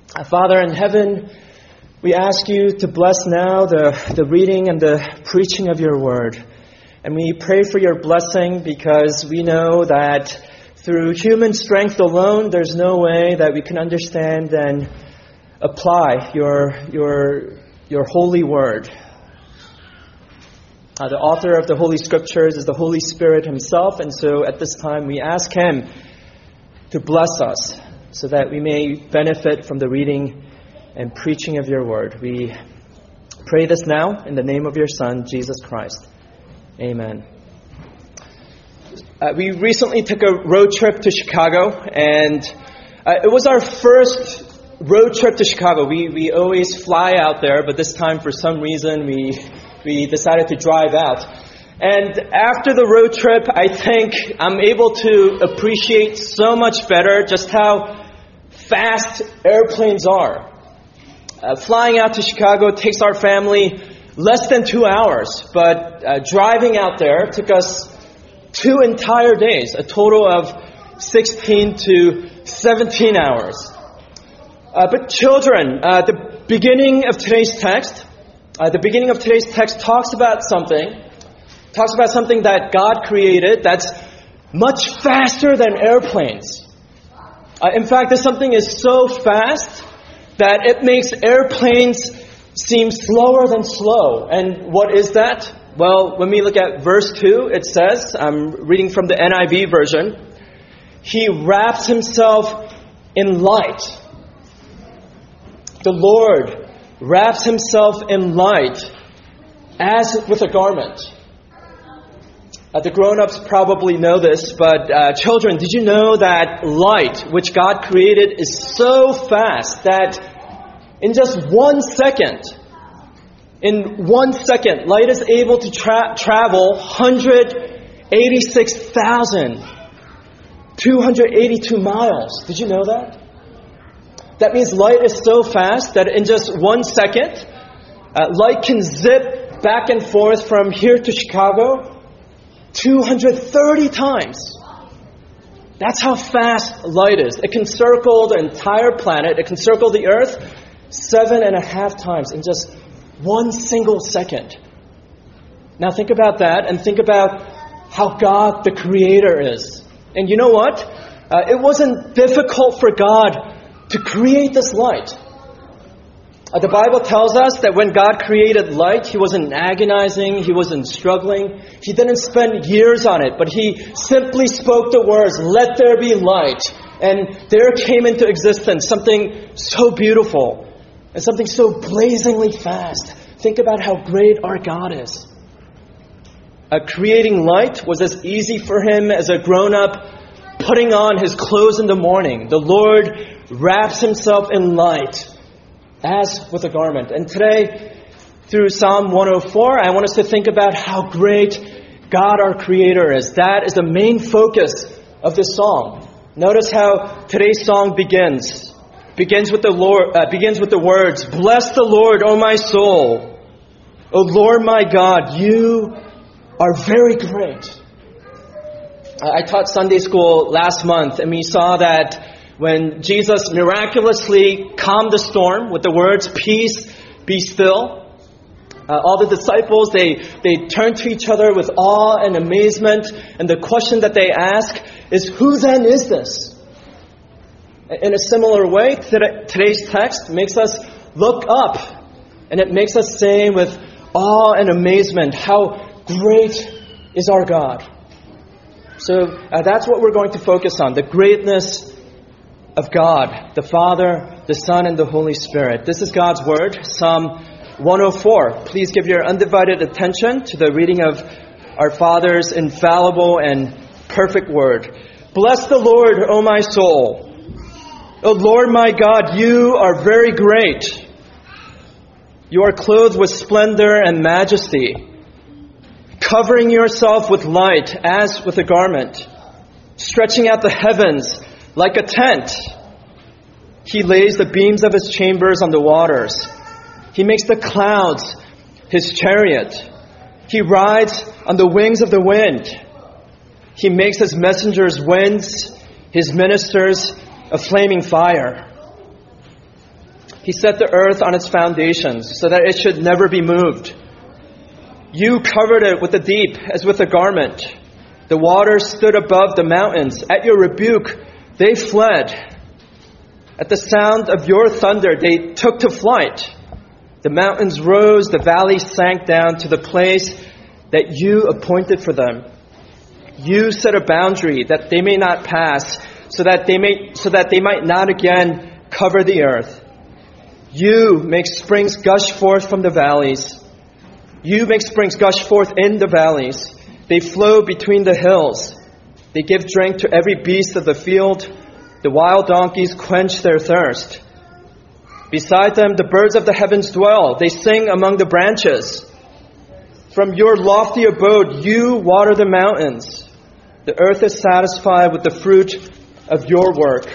Father in heaven, we ask you to bless now the reading and the preaching of your word. And we pray for your blessing because we know that through human strength alone, there's no way that we can understand and apply your holy word. The author of the Holy Scriptures is the Holy Spirit himself, and so at this time we ask him to bless us so that we may benefit from the reading and preaching of your word. We pray this now in the name of your Son, Jesus Christ. Amen. We recently took a road trip to Chicago, and it was our first road trip to Chicago. We always fly out there, but this time for some reason we decided to drive out. And after the road trip, I think I'm able to appreciate so much better just how fast airplanes are. Flying out to Chicago takes our family less than 2 hours, but driving out there took us 2 entire days, a total of 16 to 17 hours. But children, the beginning of today's text talks about something that God created that's much faster than airplanes. In fact, this something is so fast that it makes airplanes seem slower than slow. And what is that? Well, when we look at verse 2, it says, I'm reading from the NIV version, he wraps himself in light. The Lord wraps himself in light as with a garment. The grown-ups probably know this, but children, did you know that light, which God created, is so fast that in just 1 second, light is able to travel 186,282 miles. Did you know that? That means light is so fast that in just 1 second, light can zip back and forth from here to Chicago 230 times. That's how fast light is. It can circle the entire planet. It can circle the Earth 7.5 times in just 1 single second. Now think about that and think about how God the Creator is. And you know what? It wasn't difficult for God to create this light. The Bible tells us that when God created light, He wasn't agonizing, He wasn't struggling. He didn't spend years on it, but He simply spoke the words, "Let there be light." And there came into existence something so beautiful and something so blazingly fast. Think about how great our God is. Creating light was as easy for Him as a grown-up putting on his clothes in the morning. The Lord wraps Himself in light as with a garment. And today, through Psalm 104, I want us to think about how great God our Creator is. That is the main focus of this song. Notice how today's song begins. Begins with the words, "Bless the Lord, O my soul. O Lord my God, you are very great." I taught Sunday school last month, and we saw that when Jesus miraculously calmed the storm with the words, "Peace, be still," all the disciples, they turned to each other with awe and amazement. And the question that they ask is, "Who then is this?" In a similar way, today's text makes us look up. And it makes us say with awe and amazement, how great is our God. So that's what we're going to focus on, the greatness of God, the Father, the Son, and the Holy Spirit. This is God's Word, Psalm 104. Please give your undivided attention to the reading of our Father's infallible and perfect Word. "Bless the Lord, O my soul. O Lord my God, you are very great. You are clothed with splendor and majesty, covering yourself with light as with a garment, stretching out the heavens like a tent. He lays the beams of His chambers on the waters. He makes the clouds His chariot. He rides on the wings of the wind. He makes His messengers winds, His ministers a flaming fire. He set the earth on its foundations so that it should never be moved. You covered it with the deep as with a garment. The waters stood above the mountains. At your rebuke, they fled. At the sound of your thunder, they took to flight. The mountains rose, the valleys sank down to the place that you appointed for them. You set a boundary that they may not pass, so that they might not again cover the earth. You make springs gush forth from the valleys. You make springs gush forth in the valleys. They flow between the hills. They give drink to every beast of the field. The wild donkeys quench their thirst. Beside them, the birds of the heavens dwell. They sing among the branches. From your lofty abode, you water the mountains. The earth is satisfied with the fruit of your work.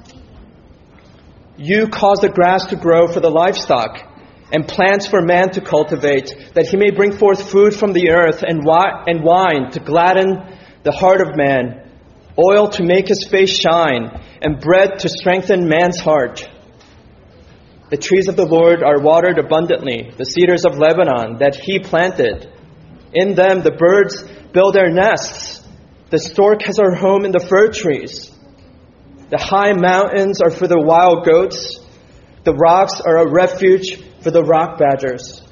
You cause the grass to grow for the livestock, and plants for man to cultivate, that he may bring forth food from the earth, and wine to gladden the heart of man, oil to make his face shine, and bread to strengthen man's heart. The trees of the Lord are watered abundantly, the cedars of Lebanon that he planted. In them the birds build their nests. The stork has her home in the fir trees. The high mountains are for the wild goats. The rocks are a refuge for the rock badgers.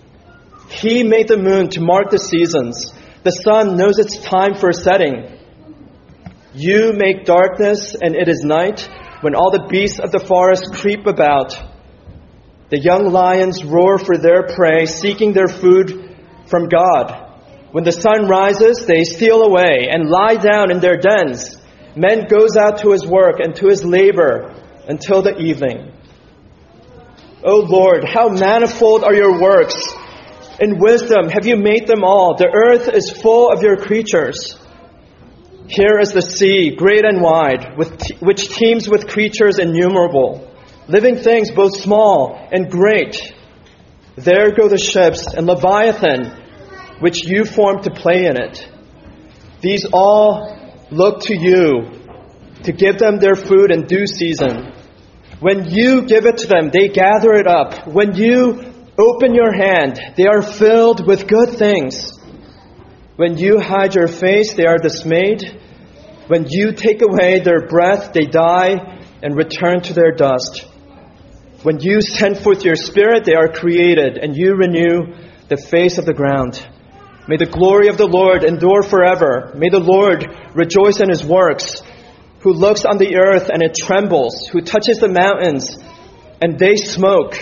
He made the moon to mark the seasons. The sun knows its time for setting. You make darkness, and it is night, when all the beasts of the forest creep about. The young lions roar for their prey, seeking their food from God. When the sun rises, they steal away and lie down in their dens. Man goes out to his work and to his labor until the evening. O Lord, how manifold are your works! In wisdom have you made them all. The earth is full of your creatures. Here is the sea, great and wide, which teems with creatures innumerable, living things both small and great. There go the ships and Leviathan, which you formed to play in it. These all look to you to give them their food in due season. When you give it to them, they gather it up. When you open your hand, they are filled with good things. When you hide your face, they are dismayed. When you take away their breath, they die and return to their dust. When you send forth your spirit, they are created, and you renew the face of the ground. May the glory of the Lord endure forever. May the Lord rejoice in his works, who looks on the earth and it trembles, who touches the mountains and they smoke.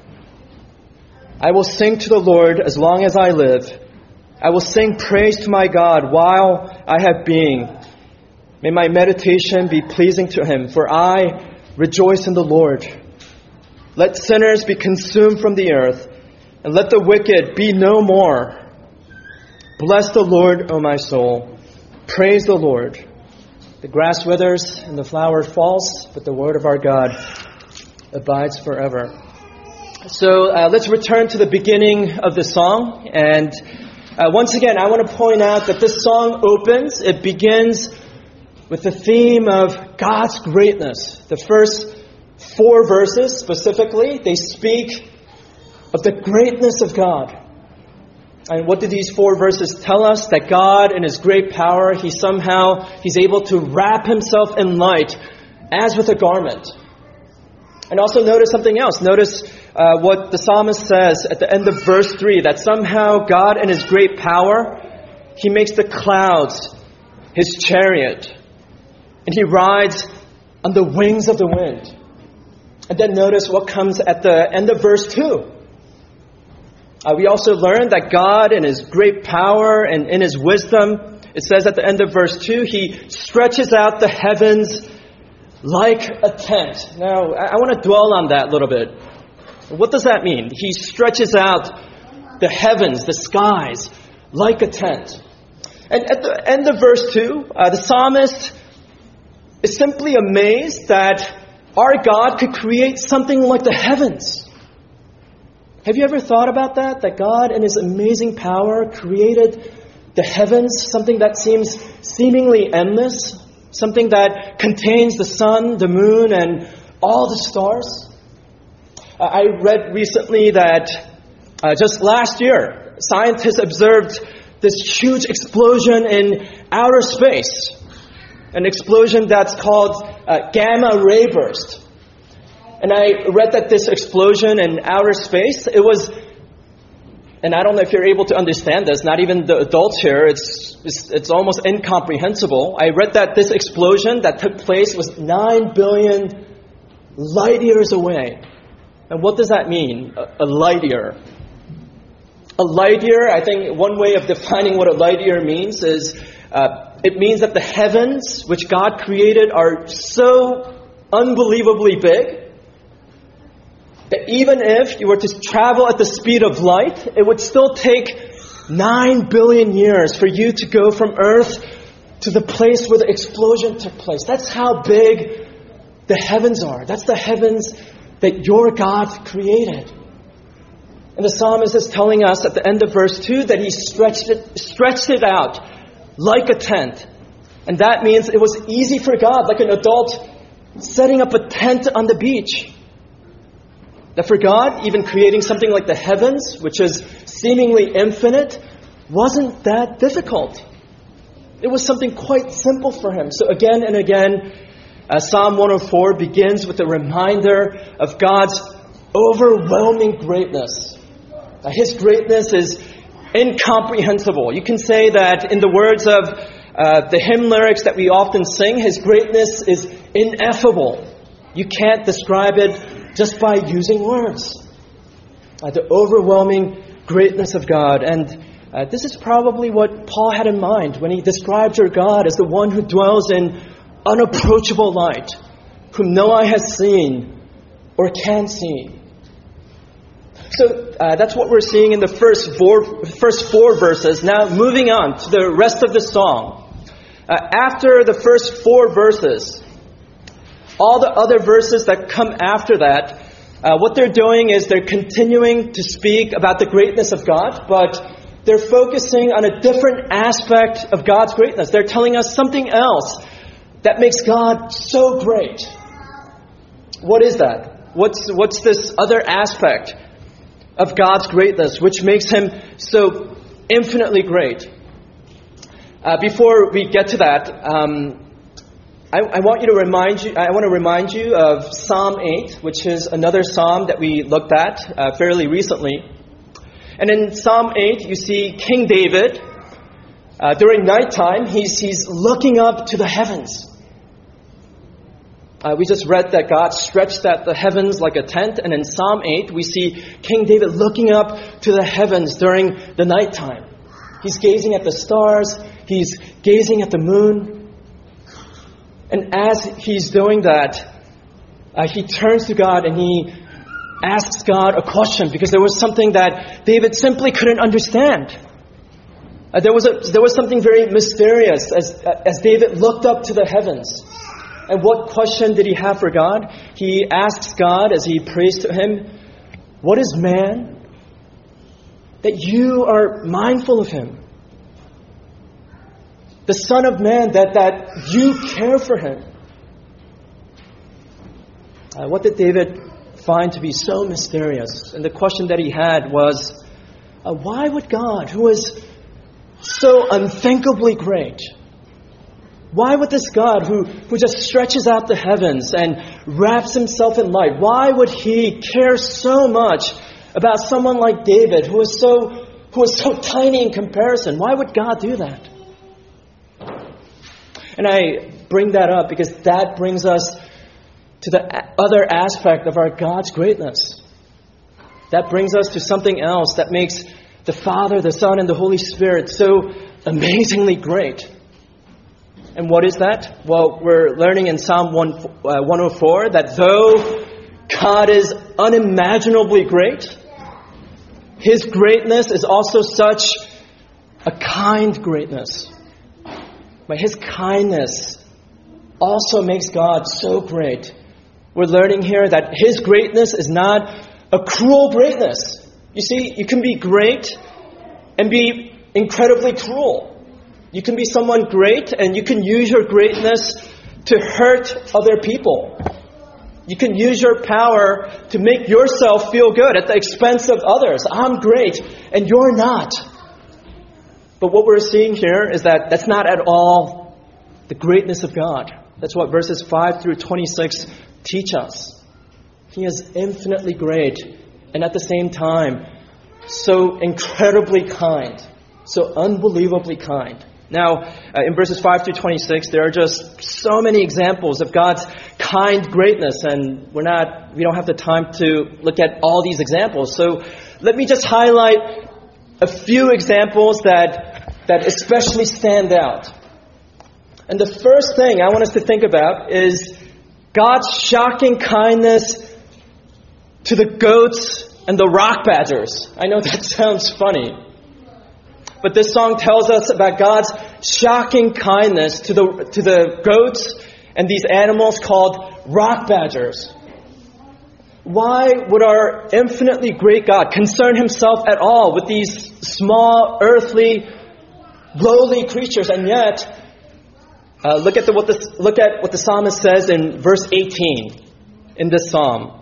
I will sing to the Lord as long as I live. I will sing praise to my God while I have being. May my meditation be pleasing to him, for I rejoice in the Lord. Let sinners be consumed from the earth, and let the wicked be no more. Bless the Lord, O my soul. Praise the Lord. The grass withers and the flower falls, but the word of our God abides forever. So let's return to the beginning of the song. And once again, I want to point out that this song opens, it begins with the theme of God's greatness. The first 4 verses specifically, they speak of the greatness of God. And what do these 4 verses tell us? That God, in his great power, he's able to wrap himself in light as with a garment. And also notice something else. Notice what the psalmist says at the end of verse 3, that somehow God, in his great power, he makes the clouds his chariot. And he rides on the wings of the wind. And then notice what comes at the end of verse 2. We also learn that God, in his great power and in his wisdom, it says at the end of verse 2, he stretches out the heavens like a tent. Now, I want to dwell on that a little bit. What does that mean? He stretches out the heavens, the skies, like a tent. And at the end of verse 2, the psalmist is simply amazed that our God could create something like the heavens. Have you ever thought about that? That God, in his amazing power, created the heavens, something that seems seemingly endless, something that contains the sun, the moon, and all the stars? I read recently that just last year, scientists observed this huge explosion in outer space. An explosion that's called gamma ray burst. And I read that this explosion in outer space, it was, and I don't know if you're able to understand this, not even the adults here, it's almost incomprehensible. I read that this explosion that took place was 9 billion light years away. And what does that mean, a light year? A light year, I think one way of defining what a light year means is it means that the heavens, which God created, are so unbelievably big that even if you were to travel at the speed of light, it would still take 9 billion years for you to go from Earth to the place where the explosion took place. That's how big the heavens are. That's the heavens that your God created. And the psalmist is telling us at the end of verse 2 that he stretched it out like a tent. And that means it was easy for God, like an adult setting up a tent on the beach. That for God, even creating something like the heavens, which is seemingly infinite, wasn't that difficult. It was something quite simple for him. So again and again, Psalm 104 begins with a reminder of God's overwhelming greatness. His greatness is incomprehensible. You can say that in the words of the hymn lyrics that we often sing, His greatness is ineffable. You can't describe it just by using words. The overwhelming greatness of God. And this is probably what Paul had in mind when he described our God as the one who dwells in unapproachable light, whom no eye has seen or can see. So that's what we're seeing in the first four verses. Now moving on to the rest of the song. After the first 4 verses, all the other verses that come after that, what they're doing is they're continuing to speak about the greatness of God, but they're focusing on a different aspect of God's greatness. They're telling us something else that makes God so great. What is that? What's this other aspect of God's greatness which makes Him so infinitely great? Before we get to that, I want to remind you of Psalm 8, which is another psalm that we looked at fairly recently. And in Psalm 8, you see King David. During nighttime, he's looking up to the heavens. We just read that God stretched out the heavens like a tent. And in Psalm 8, we see King David looking up to the heavens during the nighttime. He's gazing at the stars. He's gazing at the moon. And as he's doing that, he turns to God and he asks God a question, because there was something that David simply couldn't understand. There was something very mysterious as David looked up to the heavens. And what question did he have for God? He asks God as he prays to Him, "What is man that you are mindful of him? The Son of Man that you care for him?" What did David find to be so mysterious? And the question that he had was, why would God, who is so unthinkably great, why would this God who just stretches out the heavens and wraps Himself in light, why would He care so much about someone like David who is so tiny in comparison? Why would God do that? And I bring that up because that brings us to the other aspect of our God's greatness. That brings us to something else that makes the Father, the Son, and the Holy Spirit so amazingly great. And what is that? Well, we're learning in Psalm 104 that though God is unimaginably great, His greatness is also such a kind greatness. But His kindness also makes God so great. We're learning here that His greatness is not a cruel greatness. You see, you can be great and be incredibly cruel. You can be someone great and you can use your greatness to hurt other people. You can use your power to make yourself feel good at the expense of others. I'm great, and you're not. But what we're seeing here is that that's not at all the greatness of God. That's what verses 5 through 26 teach us. He is infinitely great, and at the same time, so incredibly kind, so unbelievably kind. Now, in verses 5 through 26, there are just so many examples of God's kind greatness, and we don't have the time to look at all these examples. So let me just highlight a few examples that especially stand out. And the first thing I want us to think about is God's shocking kindness to the goats and the rock badgers. I know that sounds funny. But this song tells us about God's shocking kindness to the goats and these animals called rock badgers. Why would our infinitely great God concern himself at all with these small, earthly, lowly creatures? And yet, look at what the psalmist says in verse 18 in this psalm.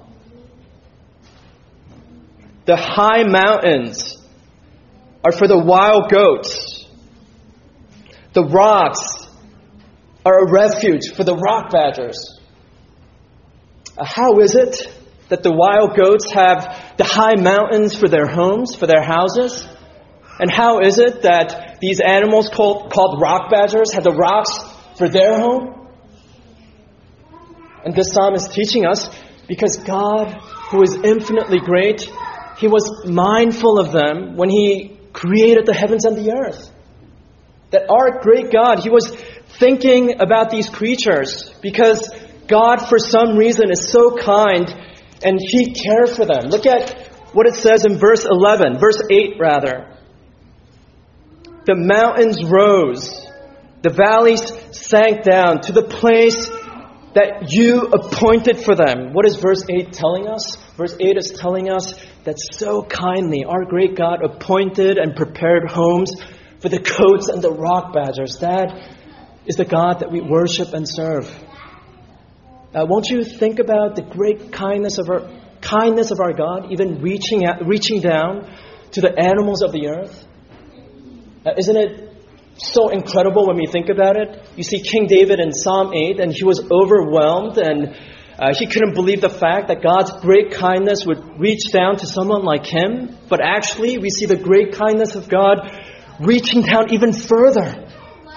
The high mountains are for the wild goats. The rocks are a refuge for the rock badgers. How is it that the wild goats have the high mountains for their homes, for their houses? And how is it that these animals called rock badgers have the rocks for their home? And this psalm is teaching us because God, who is infinitely great, He was mindful of them when He created the heavens and the earth. That our great God, He was thinking about these creatures because God, for some reason, is so kind and He cared for them. Look at what it says in verse 8 rather. The mountains rose, the valleys sank down to the place that you appointed for them. What is verse 8 telling us? Verse 8 is telling us that so kindly our great God appointed and prepared homes for the goats and the rock badgers. That is the God that we worship and serve. Won't you think about the great kindness of our God, even reaching down to the animals of the earth? Isn't it so incredible when we think about it? You see King David in Psalm 8, and he was overwhelmed, and he couldn't believe the fact that God's great kindness would reach down to someone like him. But actually, we see the great kindness of God reaching down even further.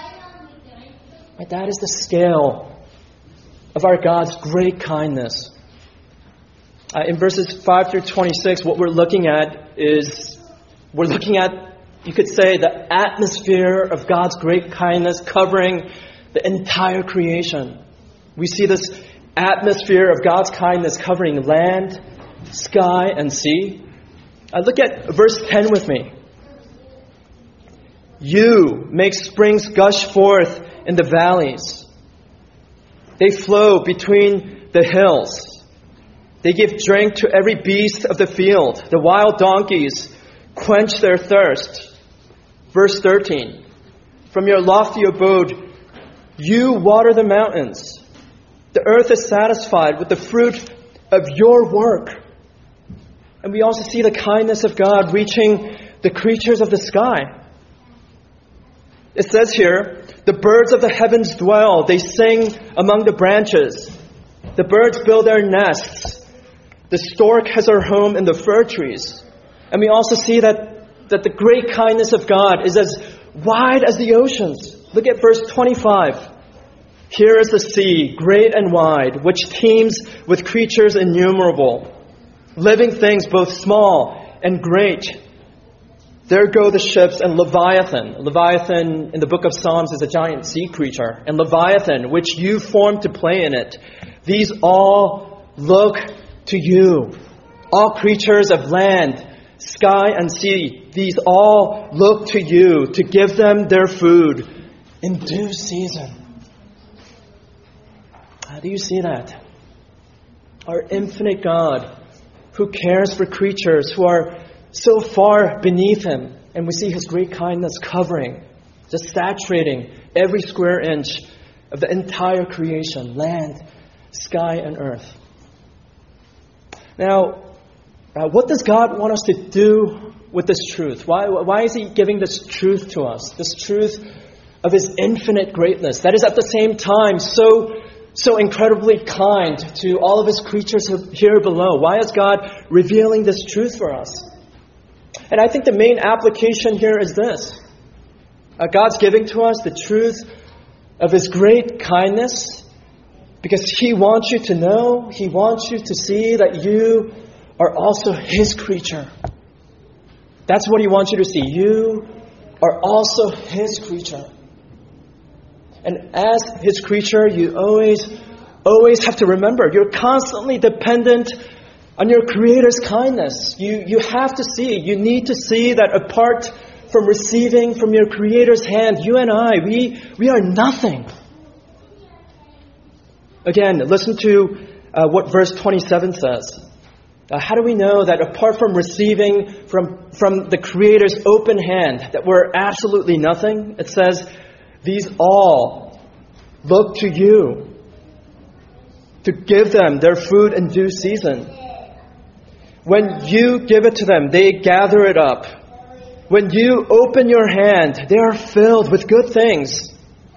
That is the scale of our God's great kindness. In verses 5 through 26, what we're looking at, you could say, the atmosphere of God's great kindness covering the entire creation. We see this atmosphere of God's kindness covering land, sky, and sea. Look at verse 10 with me. You make springs gush forth in the valleys. They flow between the hills. They give drink to every beast of the field. The wild donkeys quench their thirst. Verse 13. From your lofty abode, you water the mountains. The earth is satisfied with the fruit of your work. And we also see the kindness of God reaching the creatures of the sky. It says here, the birds of the heavens dwell. They sing among the branches. The birds build their nests. The stork has her home in the fir trees. And we also see that the great kindness of God is as wide as the oceans. Look at verse 25. Here is the sea, great and wide, which teems with creatures innumerable, living things both small and great. There go the ships and Leviathan. Leviathan in the book of Psalms is a giant sea creature. And Leviathan, which you formed to play in it. These all look to you. All creatures of land, sky, and sea. These all look to you to give them their food in due season. How do you see that? Our infinite God who cares for creatures who are so far beneath Him. And we see His great kindness covering, just saturating every square inch of the entire creation, land, sky, and earth. Now, what does God want us to do with this truth? Why is He giving this truth to us? This truth of His infinite greatness that is at the same time so incredibly kind to all of His creatures here below. Why is God revealing this truth for us? And I think the main application here is this. God's giving to us the truth of His great kindness because He wants you to know, He wants you to see that you are also His creature. That's what He wants you to see. You are also His creature. And as His creature, you always have to remember, you're constantly dependent on your Creator's kindness. You have to see, you need to see that apart from receiving from your Creator's hand, you and I, we are nothing. Again, listen to what verse 27 says. How do we know that apart from receiving from the Creator's open hand, that we're absolutely nothing? It says, these all look to you to give them their food in due season. When you give it to them, they gather it up. When you open your hand, they are filled with good things.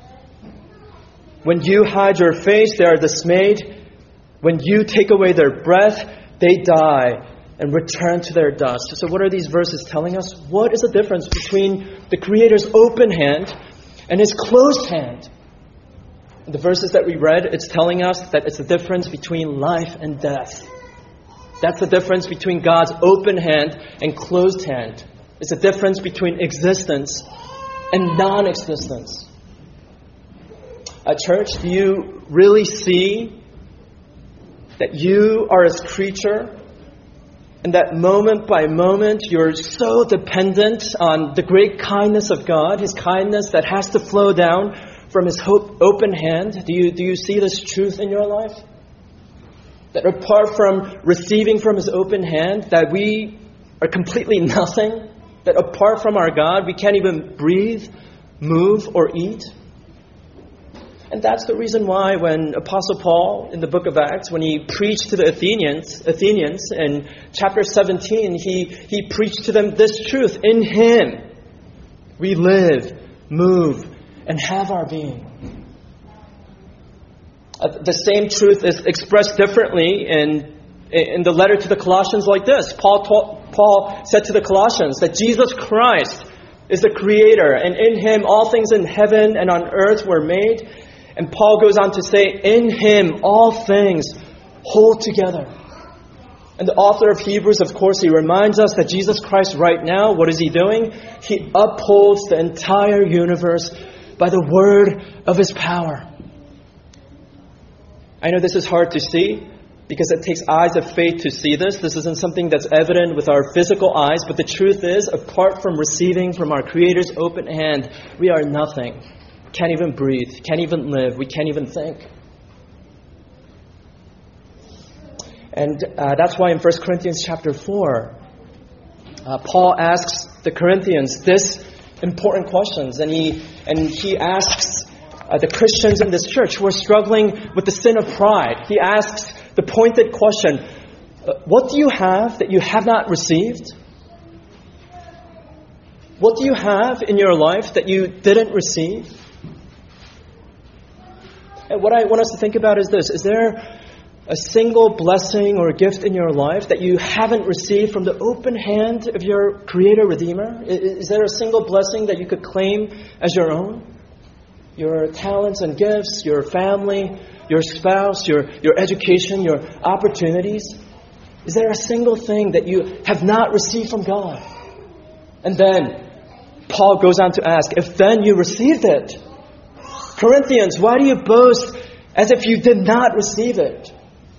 When you hide your face, they are dismayed. When you take away their breath, they die and return to their dust. So what are these verses telling us? What is the difference between the Creator's open hand and His closed hand? The verses that we read, it's telling us that it's the difference between life and death. That's the difference between God's open hand and closed hand. It's the difference between existence and non-existence. Church, do you really see that you are His creature and that moment by moment you're so dependent on the great kindness of God, His kindness that has to flow down from His open hand? Do you see this truth in your life? That apart from receiving from His open hand, that we are completely nothing? That apart from our God, we can't even breathe, move, or eat? And that's the reason why when Apostle Paul in the book of Acts, when he preached to the Athenians in chapter 17, he preached to them this truth. In Him we live, move, and have our being. The same truth is expressed differently in the letter to the Colossians like this. Paul said to the Colossians that Jesus Christ is the Creator, and in Him all things in heaven and on earth were made. And Paul goes on to say, in Him all things hold together. And the author of Hebrews, of course, he reminds us that Jesus Christ right now, what is He doing? He upholds the entire universe by the word of His power. I know this is hard to see because it takes eyes of faith to see this. This isn't something that's evident with our physical eyes, but the truth is, apart from receiving from our Creator's open hand, we are nothing. Can't even breathe, can't even live, we can't even think. And that's why in 1 Corinthians chapter 4, Paul asks the Corinthians this important questions. And he asks the Christians in this church who are struggling with the sin of pride. He asks the pointed question, what do you have that you have not received? What do you have in your life that you didn't receive? And what I want us to think about is this. Is there a single blessing or gift in your life that you haven't received from the open hand of your Creator Redeemer? Is there a single blessing that you could claim as your own? Your talents and gifts, your family, your spouse, your education, your opportunities? Is there a single thing that you have not received from God? And then Paul goes on to ask, if then you received it, Corinthians, why do you boast as if you did not receive it?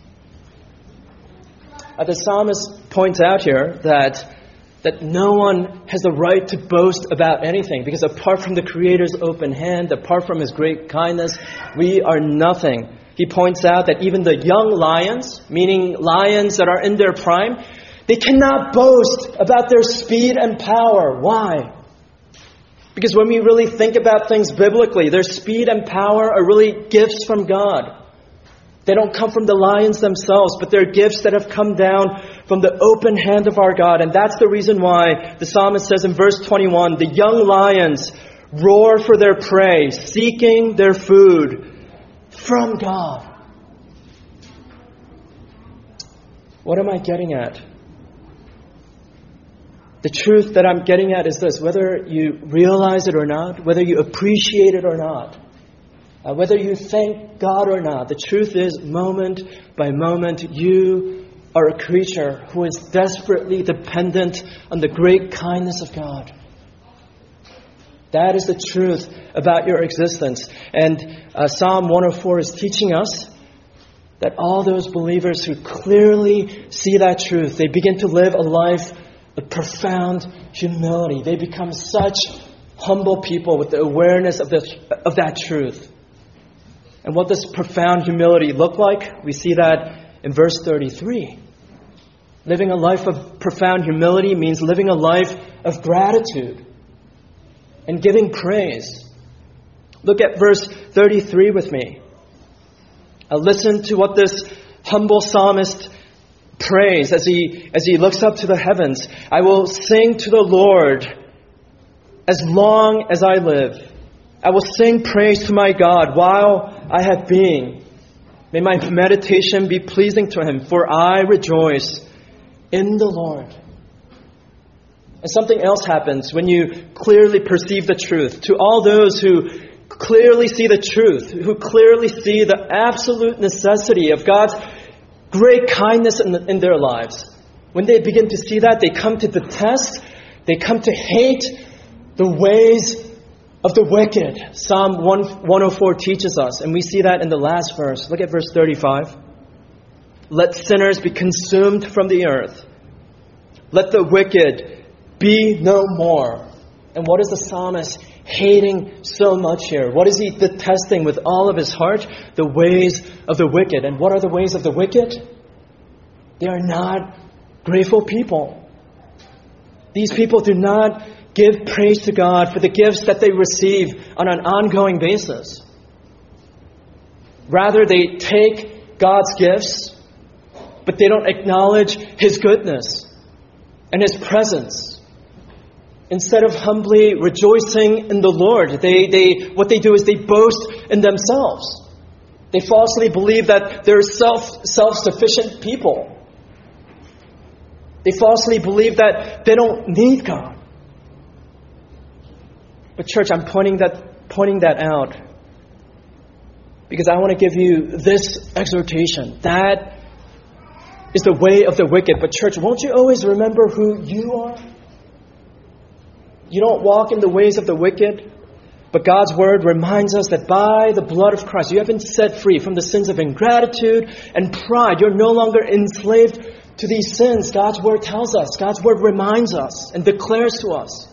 The psalmist points out here that no one has the right to boast about anything because apart from the Creator's open hand, apart from His great kindness, we are nothing. He points out that even the young lions, meaning lions that are in their prime, they cannot boast about their speed and power. Why? Because when we really think about things biblically, their speed and power are really gifts from God. They don't come from the lions themselves, but they're gifts that have come down from the open hand of our God. And that's the reason why the psalmist says in verse 21, the young lions roar for their prey, seeking their food from God. What am I getting at? The truth that I'm getting at is this: whether you realize it or not, whether you appreciate it or not, whether you thank God or not, the truth is, moment by moment, you are a creature who is desperately dependent on the great kindness of God. That is the truth about your existence. And Psalm 104 is teaching us that all those believers who clearly see that truth, they begin to live a life of profound humility. They become such humble people with the awareness of that truth. And what does profound humility look like? We see that in verse 33. Living a life of profound humility means living a life of gratitude and giving praise. Look at verse 33 with me. Listen to what this humble psalmist prays as he looks up to the heavens. I will sing to the Lord as long as I live. I will sing praise to my God while I have being. May my meditation be pleasing to Him, for I rejoice in the Lord. And something else happens when you clearly perceive the truth. To all those who clearly see the truth, who clearly see the absolute necessity of God's great kindness in their lives, when they begin to see that, they come to detest, they come to hate the ways of the wicked. Psalm 104 teaches us, and we see that in the last verse. Look at verse 35. Let sinners be consumed from the earth. Let the wicked be no more. And what is the psalmist hating so much here? What is he detesting with all of his heart? The ways of the wicked. And what are the ways of the wicked? They are not grateful people. These people do not give praise to God for the gifts that they receive on an ongoing basis. Rather, they take God's gifts, but they don't acknowledge His goodness and His presence. Instead of humbly rejoicing in the Lord, what they do is they boast in themselves. They falsely believe that they're self-sufficient people. They falsely believe that they don't need God. But church, I'm pointing that out because I want to give you this exhortation. That is the way of the wicked. But church, won't you always remember who you are? You don't walk in the ways of the wicked, but God's Word reminds us that by the blood of Christ, you have been set free from the sins of ingratitude and pride. You're no longer enslaved to these sins. God's Word tells us. God's Word reminds us and declares to us.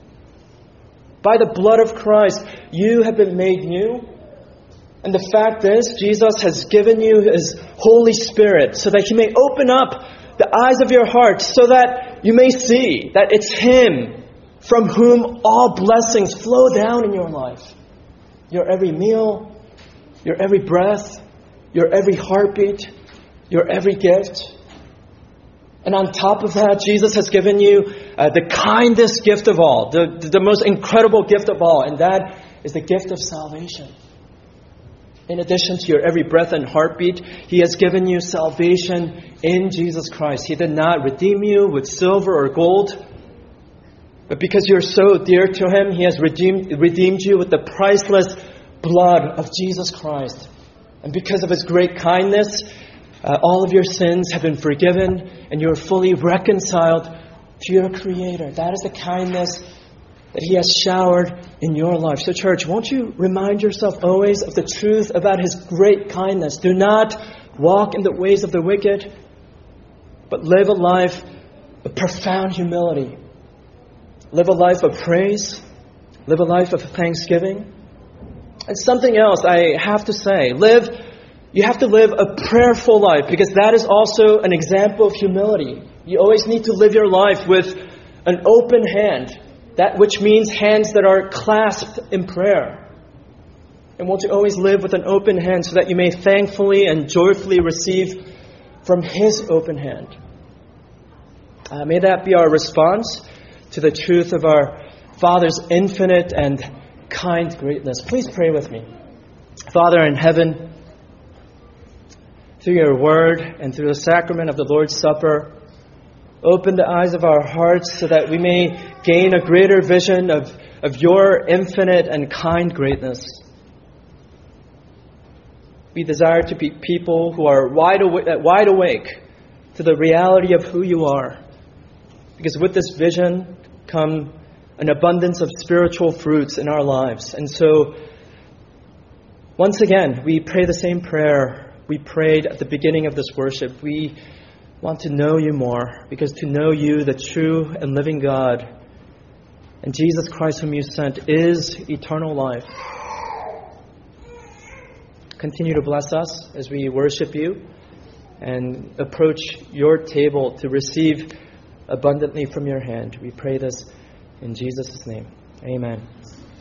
By the blood of Christ, you have been made new. And the fact is, Jesus has given you His Holy Spirit so that He may open up the eyes of your heart so that you may see that it's Him from whom all blessings flow down in your life. Your every meal, your every breath, your every heartbeat, your every gift. And on top of that, Jesus has given you the kindest gift of all, the most incredible gift of all, and that is the gift of salvation. In addition to your every breath and heartbeat, He has given you salvation in Jesus Christ. He did not redeem you with silver or gold, but because you're so dear to Him, He has redeemed you with the priceless blood of Jesus Christ. And because of His great kindness, all of your sins have been forgiven and you're fully reconciled to your Creator. That is the kindness that He has showered in your life. So church, won't you remind yourself always of the truth about His great kindness? Do not walk in the ways of the wicked, but live a life of profound humility. Live a life of praise. Live a life of thanksgiving. And something else I have to say. You have to live a prayerful life, because that is also an example of humility. You always need to live your life with an open hand. That which means hands that are clasped in prayer. And won't you always live with an open hand so that you may thankfully and joyfully receive from His open hand. May that be our response to the truth of our Father's infinite and kind greatness. Please pray with me. Father in heaven, through your word and through the sacrament of the Lord's Supper, open the eyes of our hearts so that we may gain a greater vision of your infinite and kind greatness. We desire to be people who are wide awake to the reality of who you are. Because with this vision come an abundance of spiritual fruits in our lives. And so, once again, we pray the same prayer we prayed at the beginning of this worship. We want to know you more, because to know you, the true and living God, and Jesus Christ whom you sent, is eternal life. Continue to bless us as we worship you and approach your table to receive abundantly from your hand. We pray this in Jesus' name. Amen.